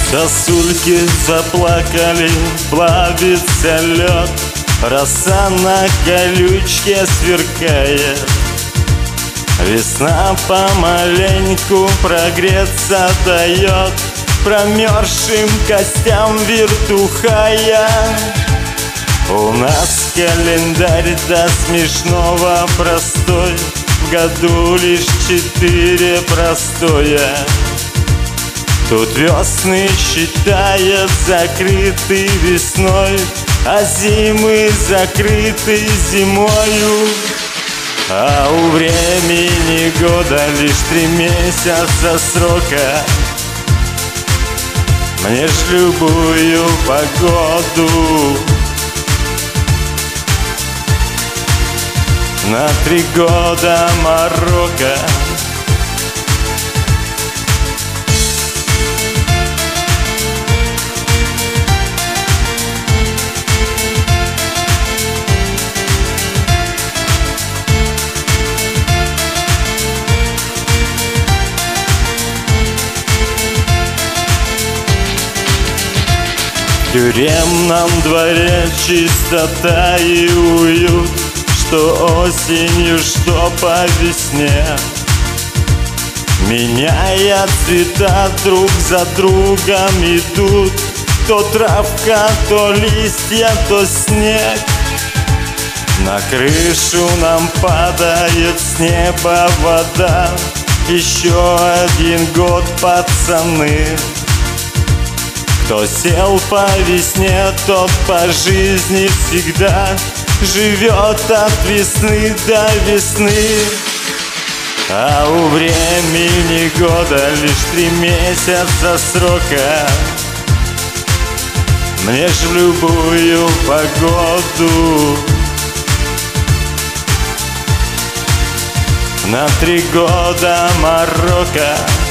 Сосульки заплакали, плавится лед, роса на колючке сверкает. Весна помаленьку прогреться дает промерзшим костям вертухая. У нас календарь до смешного простой, в году лишь 4 простоя. Тут весны считает закрыты весной, а зимы закрыты зимою. А у времени года лишь 3 месяца срока. Мне ж любую погоду на 3 года Марокко. В тюремном дворе чистота и уют, что осенью, что по весне. Меняя цвета, друг за другом идут то травка, то листья, то снег. На крышу нам падает с неба вода. Еще 1 год, пацаны. Кто сел по весне, тот по жизни всегда живет от весны до весны. А у времени года лишь 3 месяца срока. Мне ж в любую погоду на 3 года Марокко.